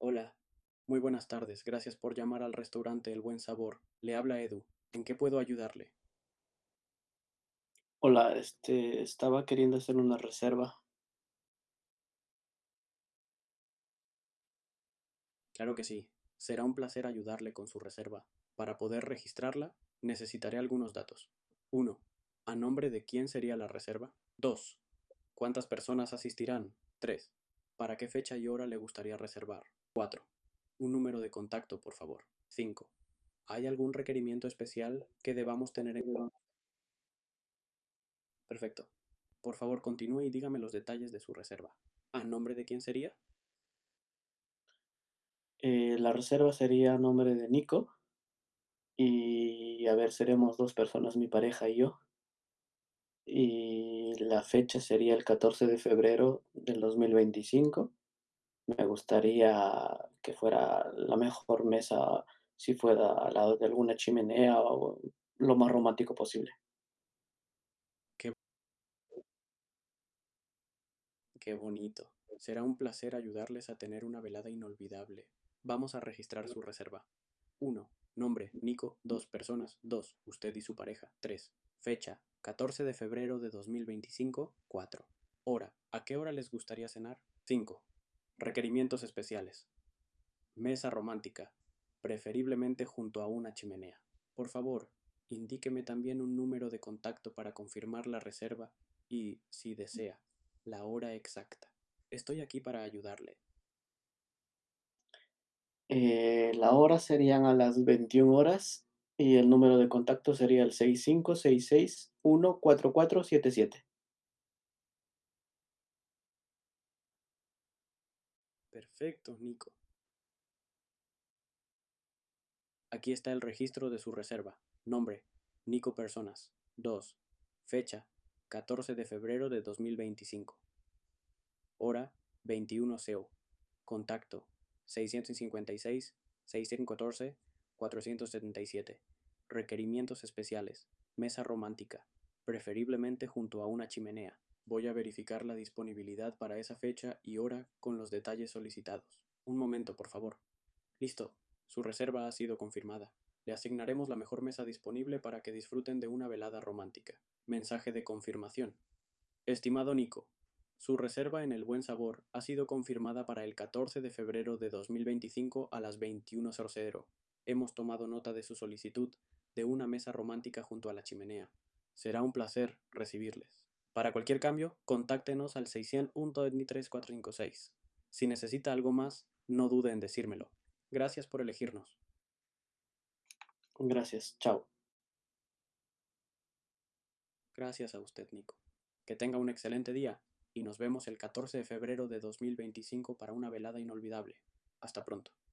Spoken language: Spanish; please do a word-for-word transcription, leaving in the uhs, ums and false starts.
Hola, muy buenas tardes. Gracias por llamar al restaurante El Buen Sabor. Le habla Edu. ¿En qué puedo ayudarle? Hola, este, estaba queriendo hacer una reserva. Claro que sí. Será un placer ayudarle con su reserva. Para poder registrarla, necesitaré algunos datos. Uno, ¿a nombre de quién sería la reserva? Dos, ¿cuántas personas asistirán? Tres, ¿para qué fecha y hora le gustaría reservar? Cuatro, un número de contacto, por favor. Cinco, ¿hay algún requerimiento especial que debamos tener en cuenta? Perfecto. Por favor, continúe y dígame los detalles de su reserva. ¿A nombre de quién sería? Eh, la reserva sería a nombre de Nico y, a ver, seremos dos personas, mi pareja y yo. Y la fecha sería el catorce de febrero del dos mil veinticinco. Me gustaría que fuera la mejor mesa, si fuera al lado de alguna chimenea o lo más romántico posible. Qué, qué bonito. Será un placer ayudarles a tener una velada inolvidable. Vamos a registrar su reserva. Uno, nombre, Nico. Dos, personas. Dos, usted y su pareja. Tres, fecha, catorce de febrero de dos mil veinticinco. Cuatro, hora, ¿a qué hora les gustaría cenar? Cinco, requerimientos especiales. Mesa romántica, preferiblemente junto a una chimenea. Por favor, indíqueme también un número de contacto para confirmar la reserva y, si desea, la hora exacta. Estoy aquí para ayudarle. Eh, la hora serían a las veintiuna horas y el número de contacto sería el seis cinco seis seis uno cuatro cuatro siete siete. Perfecto, Nico. Aquí está el registro de su reserva. Nombre, Nico Personas. Dos, fecha, catorce de febrero de dos mil veinticinco. Hora, veintiuno C O. Contacto, seiscientos cincuenta y seis, seiscientos catorce, cuatrocientos setenta y siete. Requerimientos especiales. Mesa romántica, preferiblemente junto a una chimenea. Voy a verificar la disponibilidad para esa fecha y hora con los detalles solicitados. Un momento, por favor. Listo, su reserva ha sido confirmada. Le asignaremos la mejor mesa disponible para que disfruten de una velada romántica. Mensaje de confirmación. Estimado Nico, su reserva en El Buen Sabor ha sido confirmada para el catorce de febrero de dos mil veinticinco a las veintiuna horas. Hemos tomado nota de su solicitud de una mesa romántica junto a la chimenea. Será un placer recibirles. Para cualquier cambio, contáctenos al seiscientos uno dos tres cuatro cinco seis. Si necesita algo más, no dude en decírmelo. Gracias por elegirnos. Gracias, chao. Gracias a usted, Nico. Que tenga un excelente día y nos vemos el catorce de febrero de dos mil veinticinco para una velada inolvidable. Hasta pronto.